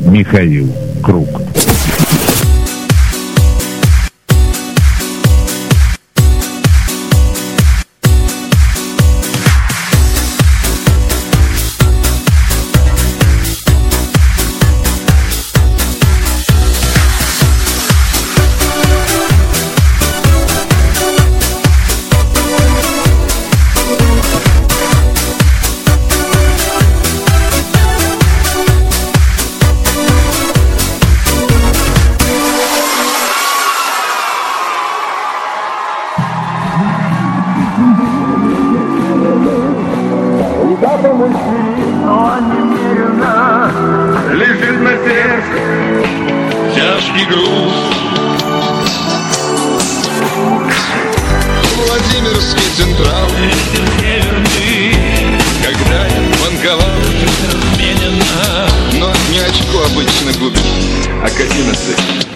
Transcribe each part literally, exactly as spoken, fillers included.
Михаил Круг. Лежит на сердце тяжкий груз. Владимирский Централ, когда я банковал, но не очко обычно губит, а к одиннадцать.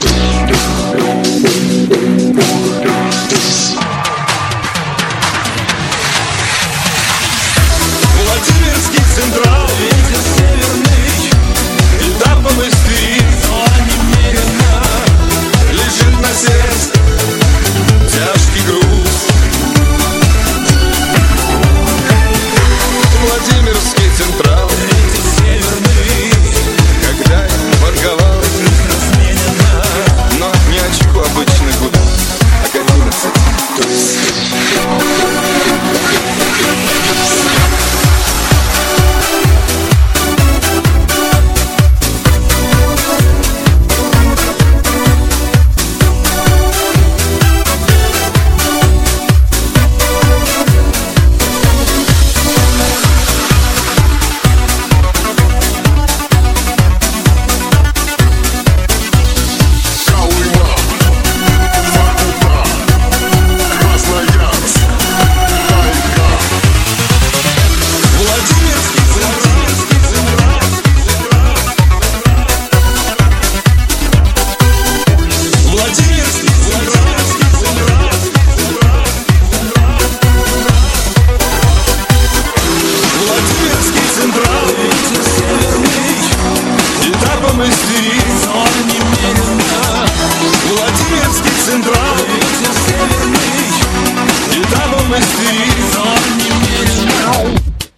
Владимирский Централ, ветер северный, этапом исты, но немерено лежит на сердце тяжкий груз. Владимирский Централ, ветер северный, когда я ворговал, но не очко обычно губит, а к одиннадцать. Владимирский Централ, ветер северный, этапом исты, но немерено.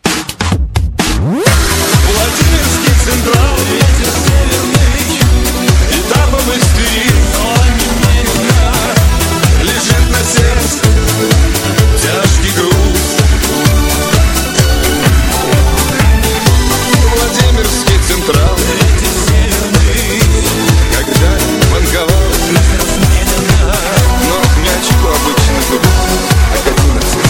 Владимирский Централ, ветер северный, этапом исты, но немерено лежит на сердце тяжкий груз. Владимирский Централ, ветер северный, когда банковал, но не очко обычно губит, а к одиннадцать.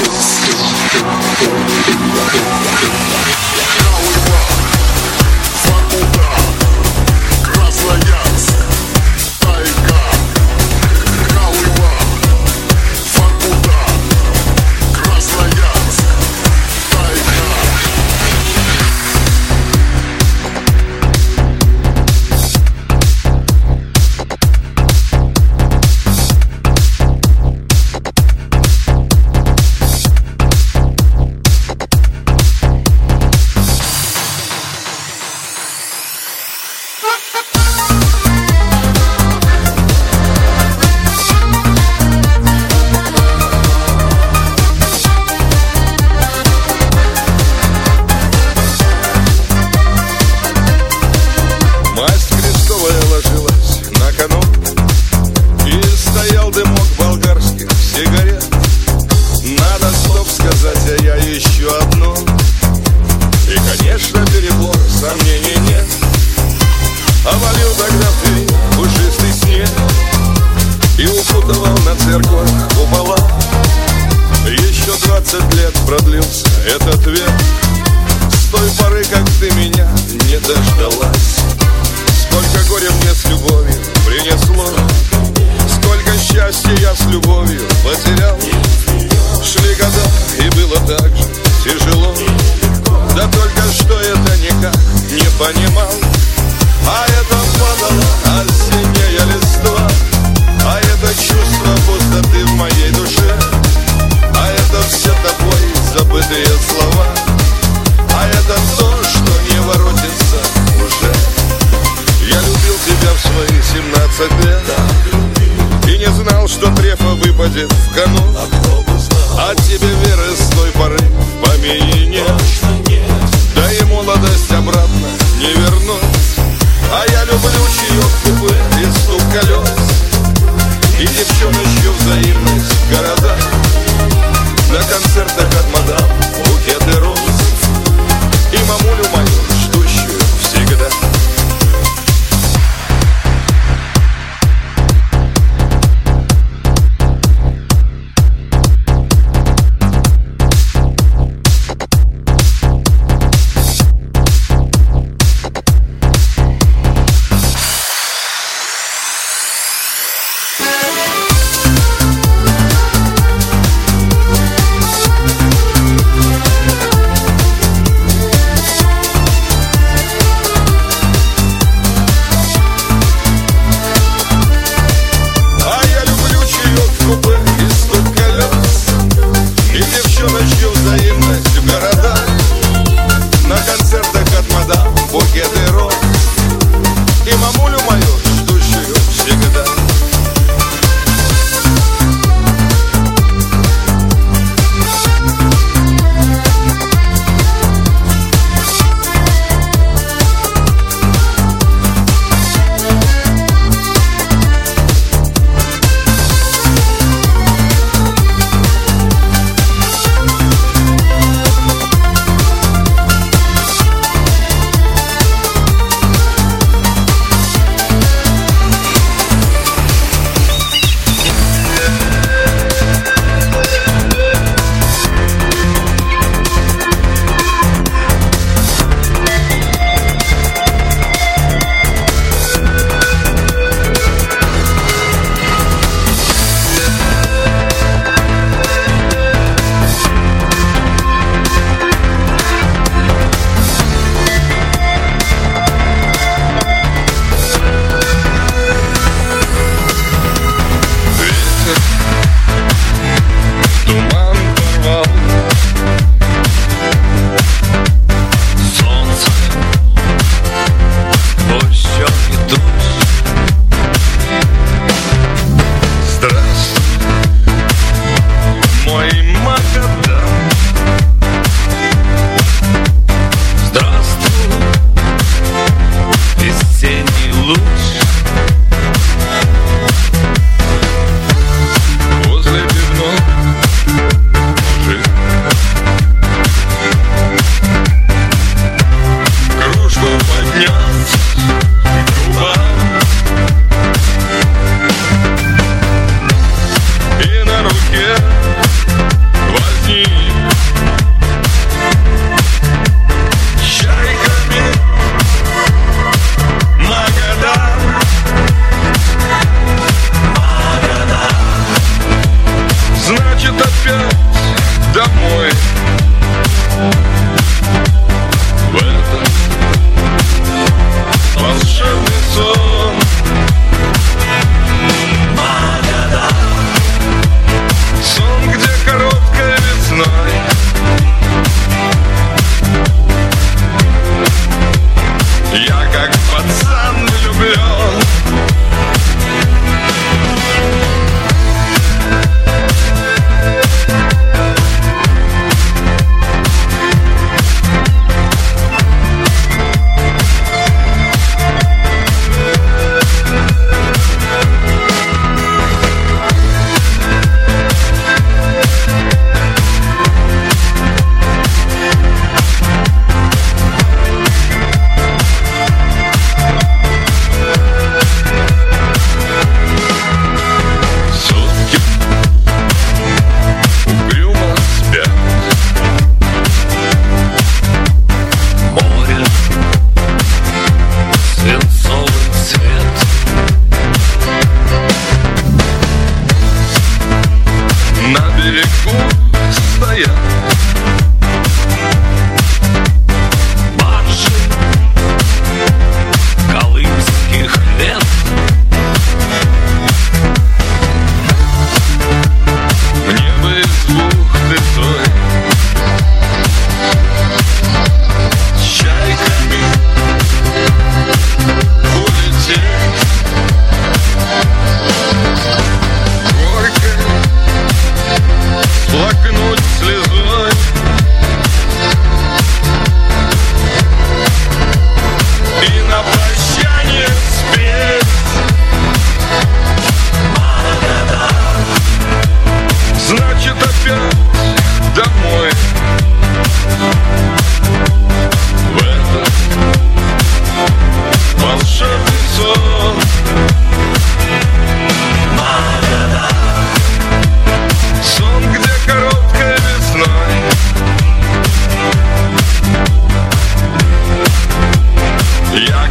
Продлился этот век с той поры, как ты меня не дождалась. Сколько горя мне с любовью принесло, сколько счастья я с любовью потерял. Шли года, и было так же тяжело, да только что это никак не понимал. А это падало осенняя листва, а это чувство пустоты в моей душе, а это все тобой забытые слова, а это то, что не воротится уже. двадцать лет и не знал, что трефа выпадет в кону. А тебе веры с той поры в помине нет, да и молодость обратно не вернуть. А я люблю чаек купы и стук колес, и девчоночью взаимность в городах, на концертах от мадам букеты роз и мамулю мою, ждущую всегда.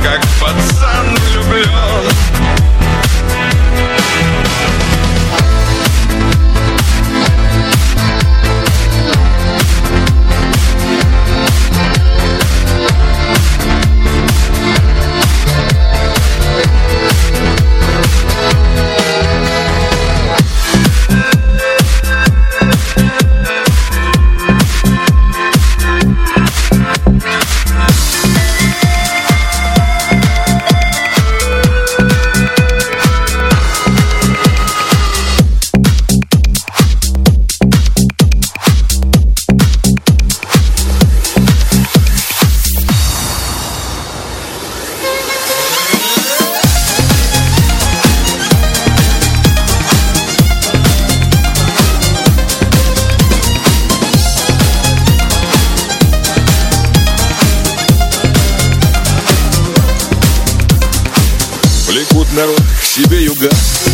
как пацан влюблен. Влекут народ к себе юга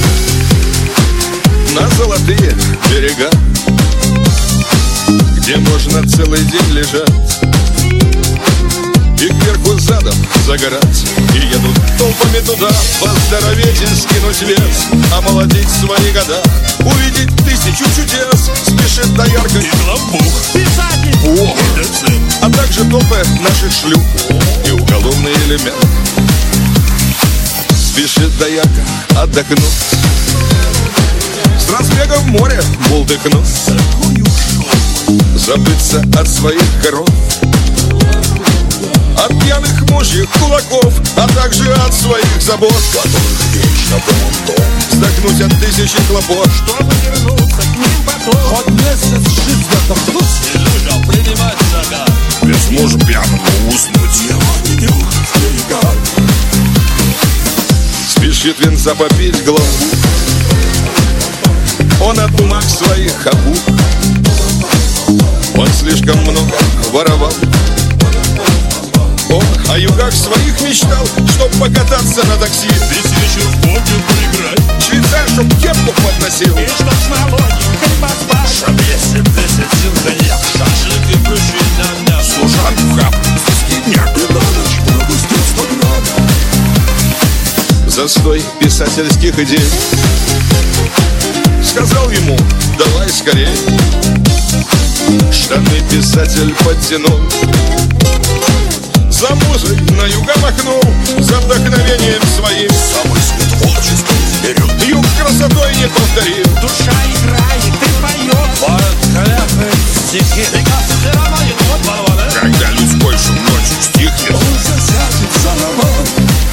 на золотые берега, где можно целый день лежать и кверху задом загорать. И едут толпами туда поздороветь и скинуть вес, омолодить свои года, увидеть тысячу чудес. Спешит доярка и главбух, писатель, о, а также толпы наших шлюх и уголовный элемент. Спешит доярка отдохнуть, с разбега в море бултыхнуть, забыться от своих коров, от пьяных мужьих кулаков, а также от своих забот, которых вечно том-том, вздохнуть от тысячи хлопот, чтобы вернуться к ним потом. Хоть месяц жить вздохнуть и людям принимать загад. Без мужа пьяного уснуть я не берега. Спешит венца попить главу, он от бумаг своих обух, он слишком много воровал. Он о югах своих мечтал, чтоб покататься на такси, весь вечер в покер поиграть, швейцар, чтоб кепку подносил, и чтоб с молоденькой поспать, чтоб если десятил коньяк, шашлык и прыщи на мясо, служанку хапнуть за скидняк и на ночь пропустить сто грамм. Застой писательских идей сказал ему: давай скорей. Штаны писатель подтянул, за музой на юга махнул, за вдохновением своим. Самый творческий вперед, юг красотой не повторил. душа играет и поет, поэт хлябает стихи, Когда людской шум ночью стихнет, он засядет за роман.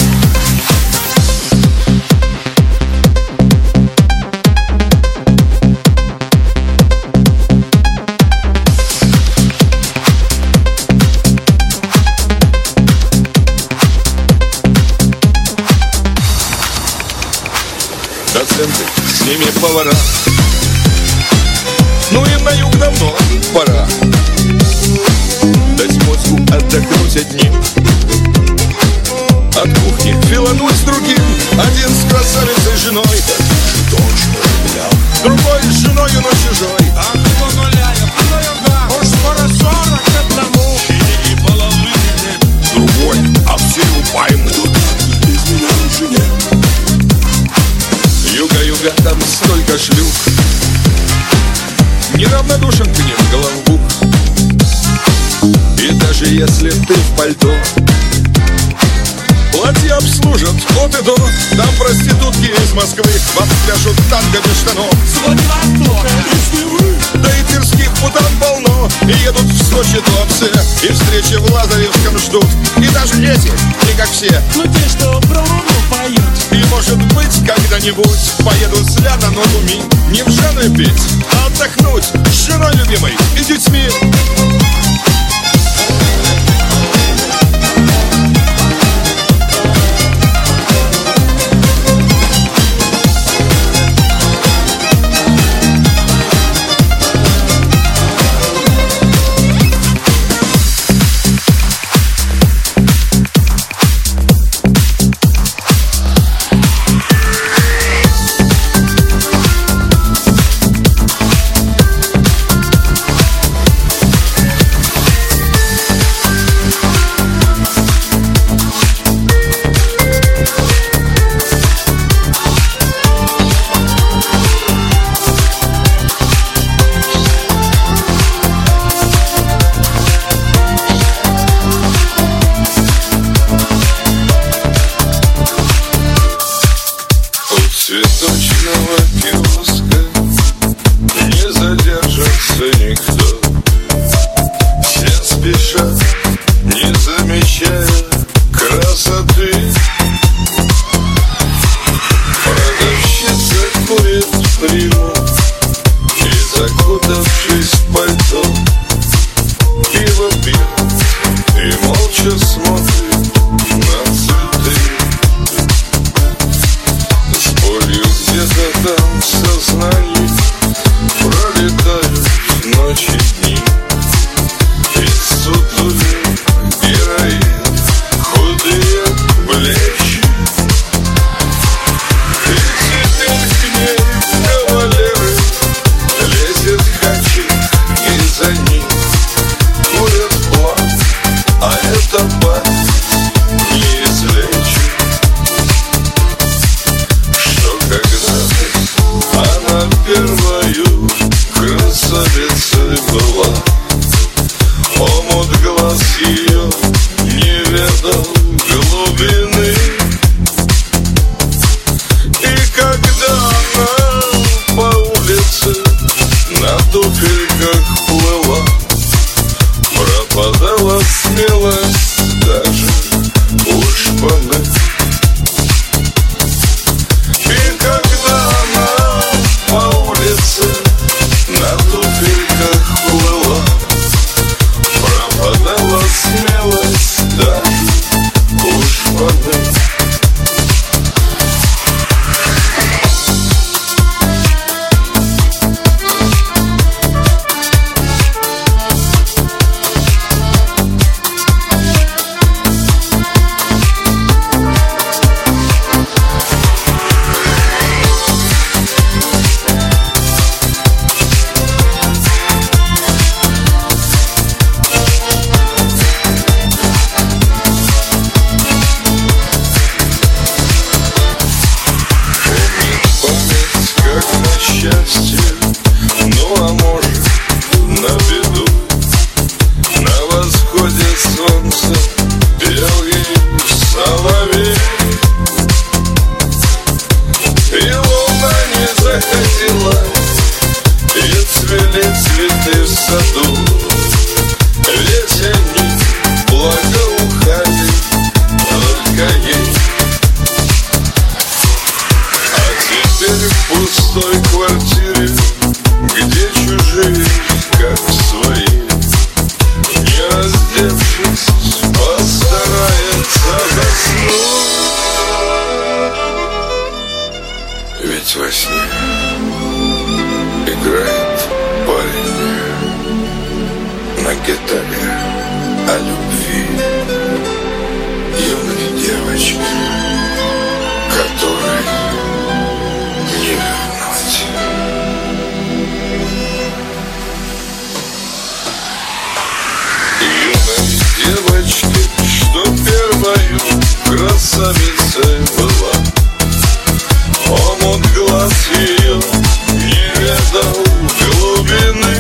доценты, с ними повара. Ну им на юг давно пора дать мозгу отдохнуть одним, от кухни филануть с другим. Один с красавицей женой, другой с женою, но чужой. А кто гуляет на юга, уж скоро сорок одному, и половые нет. Другой, а все упаем тут без меня жене. Юга-юга, там столько шлюх, неравнодушен к ним головух. И даже если ты в пальто, платье обслужат от и до. Там проститутки из Москвы вам пляшут танго без штанов. С Владивостока, если вы, да и тверских путан полно. И едут в Сочи туапсе, и встречи в Лазаревском ждут. И даже эти, не как все, ну те, что про луну поют. и может быть когда-нибудь поедут с ля на ногу ми. Не в жены петь, а отдохнуть с женой любимой и детьми. цветочного киоска не задержится никто. Все спешат, не замечая красоты. Продавщица курит приму и, закутавшись в пальто, пиво пьет и молча смотрит на цветы. С болью где-то там в сознании пролетают ночи, дни. И сутуле героин, худые плечи. И теперь к ней кавалеры лезет хачин, и за ним курят план, а это память не излечит. Что когда-то она первою красавицей была, омут глаз ее не ведал глубины. И когда она по улице на туфельках плыла, пропадала смелость даже у шпаны. И когда она по улице на туфельках плыла, пропадала смелость даже у шпаны. Счастье, ну а может на беду. На восходе солнца пел ей соловей, и луна не заходила, и цвели цветы в саду. Ведь они благоухали только ей. А теперь в пустой квартире, где чужие, как свои, не раздевшись, постарается заснуть. Ведь во сне играет парень на гитаре о любви юной девочки, которой не вернуть. Юной девочки, что первою красавицей была, омут глаз ее не ведал глубины.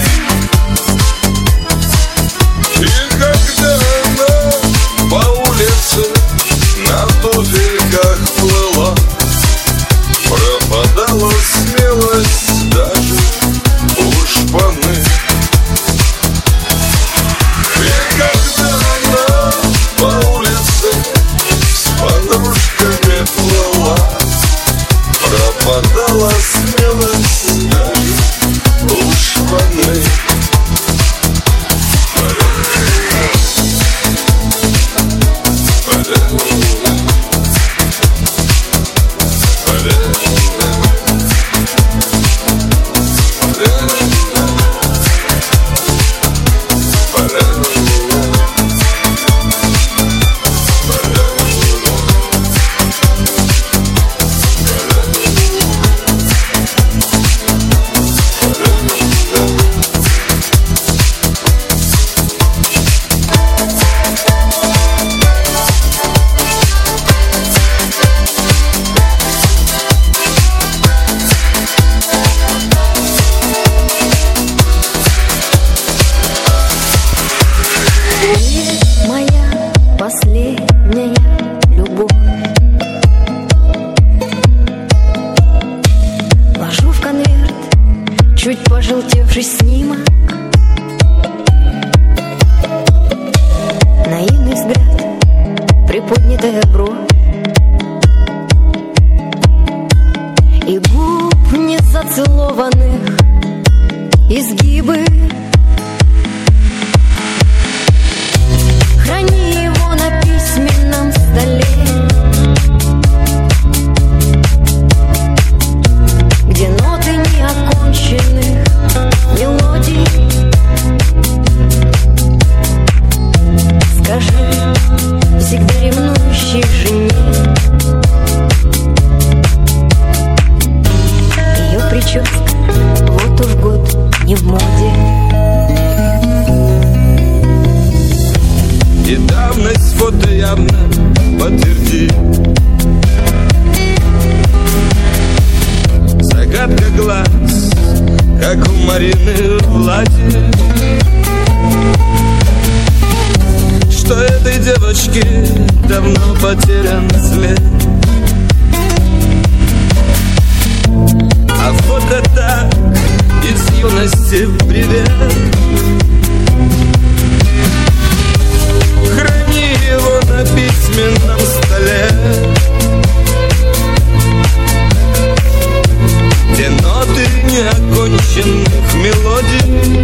И когда она по улице на туфельках плыла, пропадала смелость даже у шпаны. И когда она по улице с подружками плыла, пропадала смелость даже у шпаны. левая бровь и губ незацелованных изгибы. Храни его на письменном столе, где ноты неоконченных мелодий. Скажи всегда ревнующей жене, ее прическа вот уж год не в моде. И давность фото явно подтвердит. Загадка глаз, как у Марины Влади. Что этой девочке давно потерян след. А фото так из юности привет. Храни его на письменном столе, где ноты неоконченных мелодий.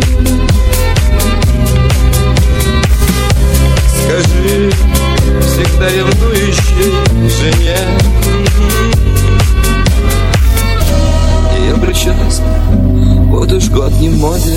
Скажи всегда ревнующей жене, ее прическа вот уж год не в моде.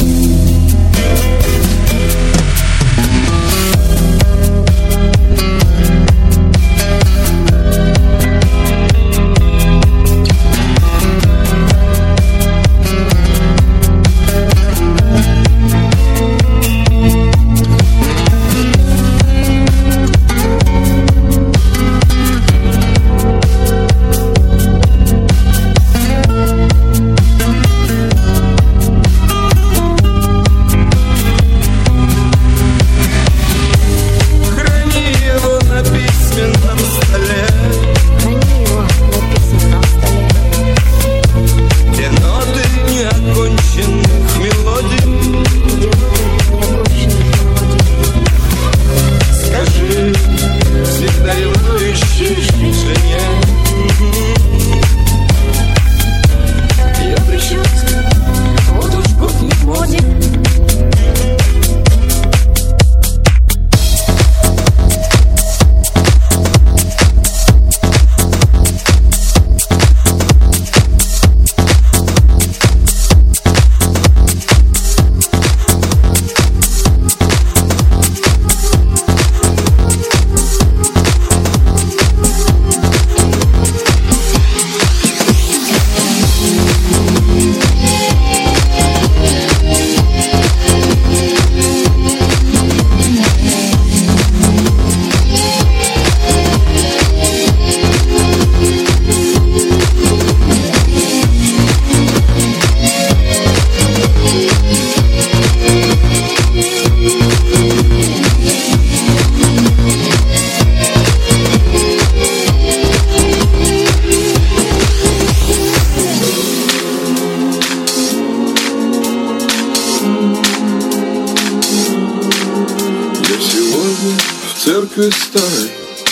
церкви старой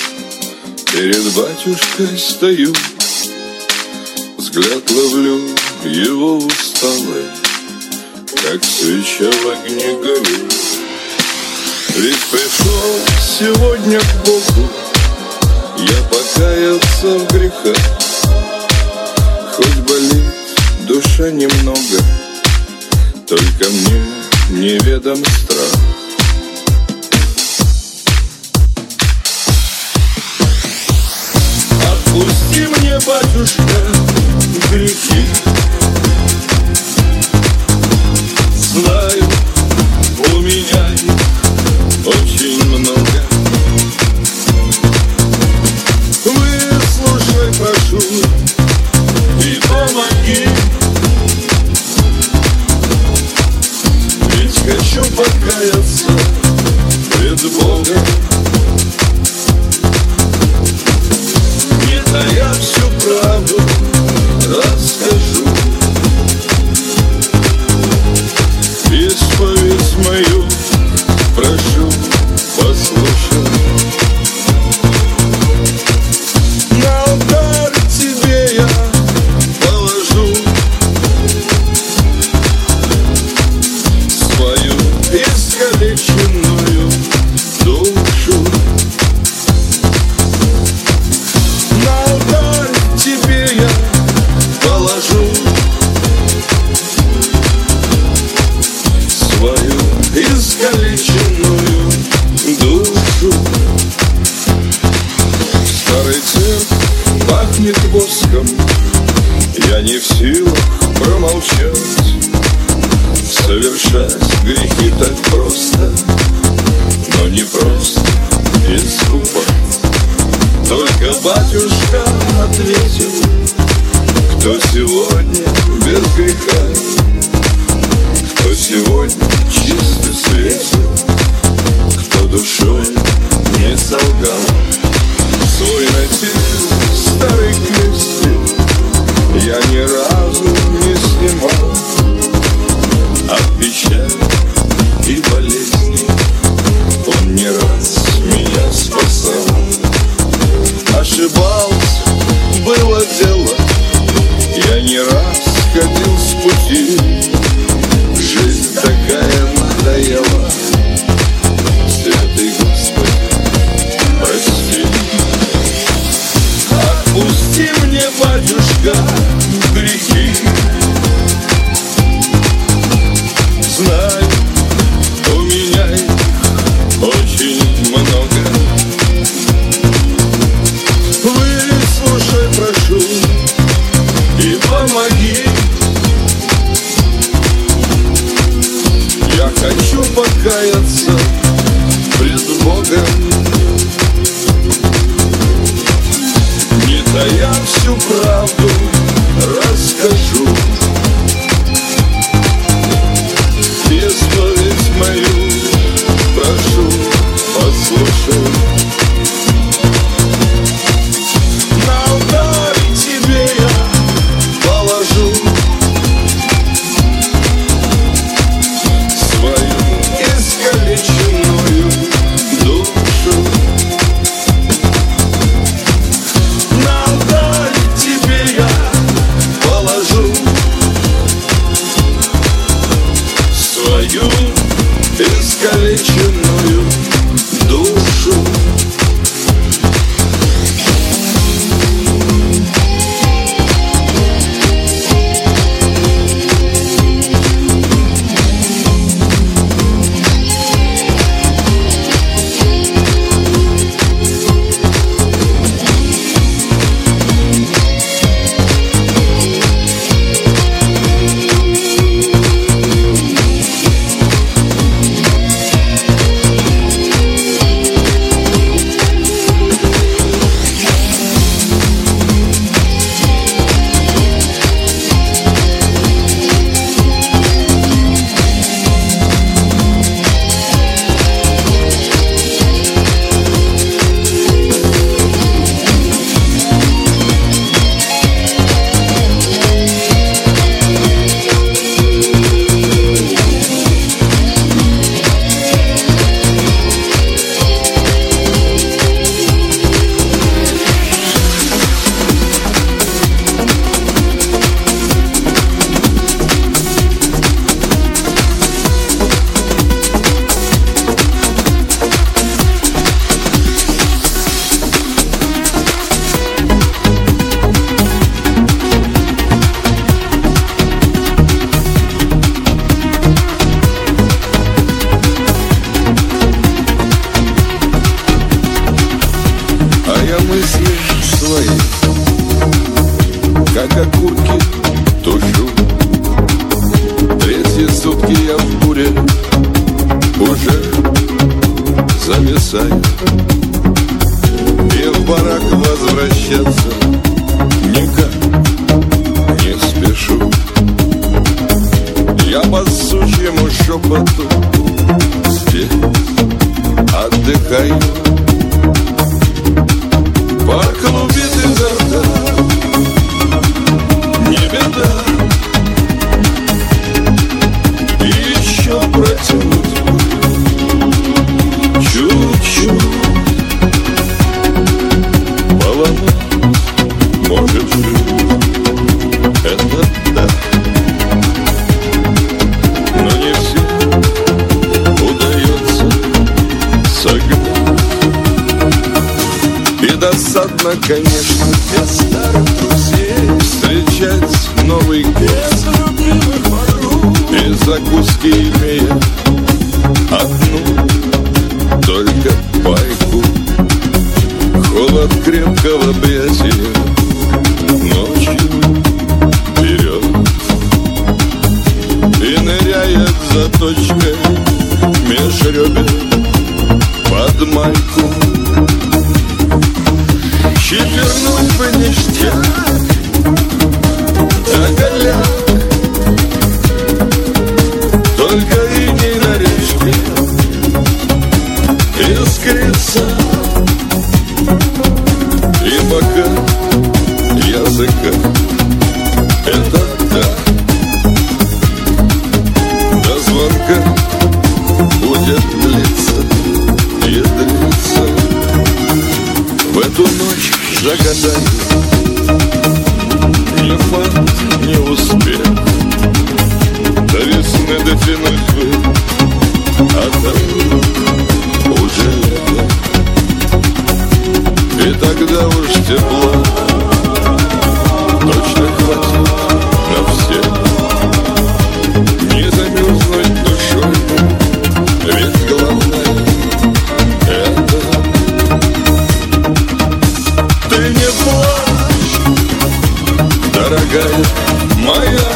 перед батюшкой стою, взгляд ловлю его усталый, как свеча в огне горю. Ведь пришел сегодня к Богу я покаяться в грехах, хоть болит душа немного, только мне неведом страх. Отпусти мне, батюшка, грехи. Знаю, у меня их очень много. Выслушай, прошу, и помоги. Ведь хочу покаяться пред Богом. Не тая всю правду пахнет воском. Я не в силах промолчать, совершать грехи так просто, но не просто и скупо. Только батюшка ответил: кто сегодня без греха, кто сегодня чисто светил, кто душой не солгал. Свой носил старый крестик я ни разу не снимал. От печали и болезни он не раз меня спасал. Ошибался, было дело, я не раз ходил с пути. Жизнь такая надоела, святый Господи, прости. Отпусти мне, батюшка, грехи. Знаю, у меня их очень много. Выслушай, прошу, и помоги. Я хочу покаяться пред Богом, не тая всю правду расскажу. Исповедь мою прошу, послушай. На алтарь тебе я положу свою искалеченную душу. На алтарь тебе я положу свою искалеченную душу. Мысли свои, как окурки, тушу. Третьи сутки я в буре уже зависаю, и в барак возвращаться никак не спешу. Я по сучьему шепоту здесь отдыхаю. Парк клубит изо рта, не беда, и еще протянуть чуть-чуть. Поломать может жизнь, это да, но не все удается согнать. И досадно, конечно, без старых друзей встречать Новый год без любимых подруг, и закуски имея одну только пайку. Холод крепкого объятия бы ништяк, да голяк, только и не на речке искрится. И пока языка это так, до звонка будет длиться и длиться. В эту ночь загадаю не факт, не успех, до весны дотянуть бы, а там уже лето. И тогда уж тепла точно хватит на всех. Не замерзнуть душой, ведь главное это. Ты не плачь, дорогая моя,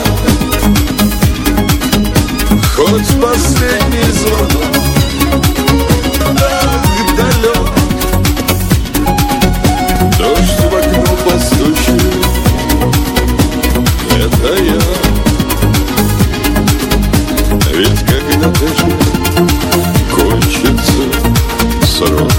хоть последний звонок так далек. Дождь в окно постучит, это я. Ведь когда-то же кончится срок.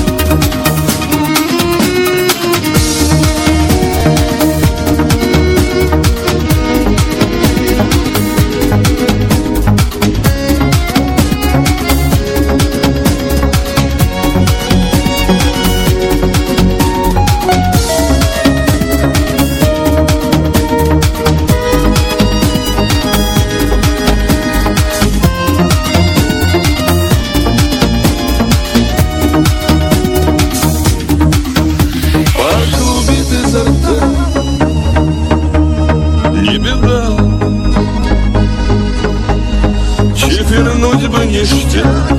Не беда, чифернуть бы ништяк,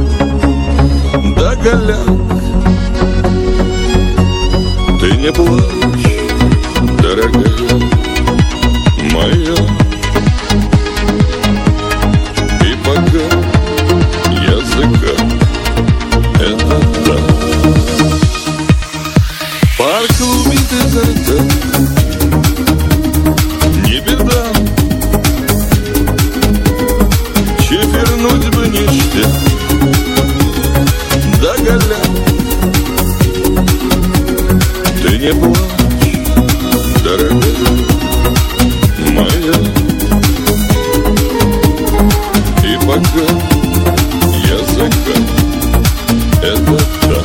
да голяк. Ты не плачь, дорогая моя, и пока языка это так. Пар клубит изо рта, не беда, чифернуть бы ништяк, да голяк. Ты не плачь, дорогая моя, и пока языка это так.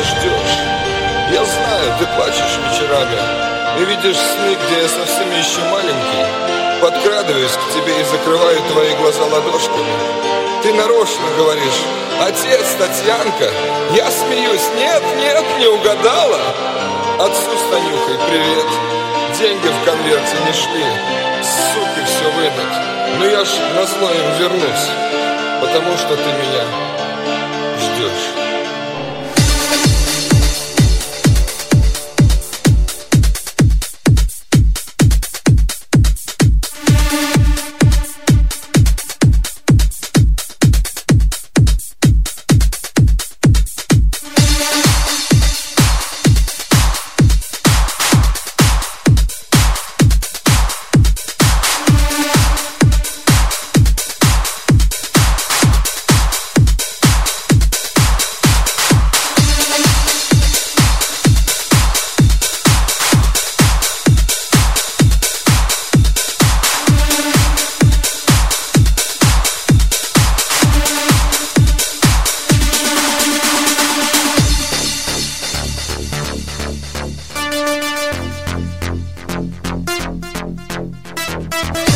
ждешь. Я знаю, ты плачешь вечерами и видишь сны, где я совсем еще маленький. Подкрадываюсь к тебе и закрываю твои глаза ладошками. Ты нарочно говоришь: отец, Татьянка. Я смеюсь: нет, нет, не угадала. Отцу с Танюхой привет. Деньги в конверте не шли, суки все вынут. Но я ж назло им вернусь, потому что ты меня ждешь. We'll be right back.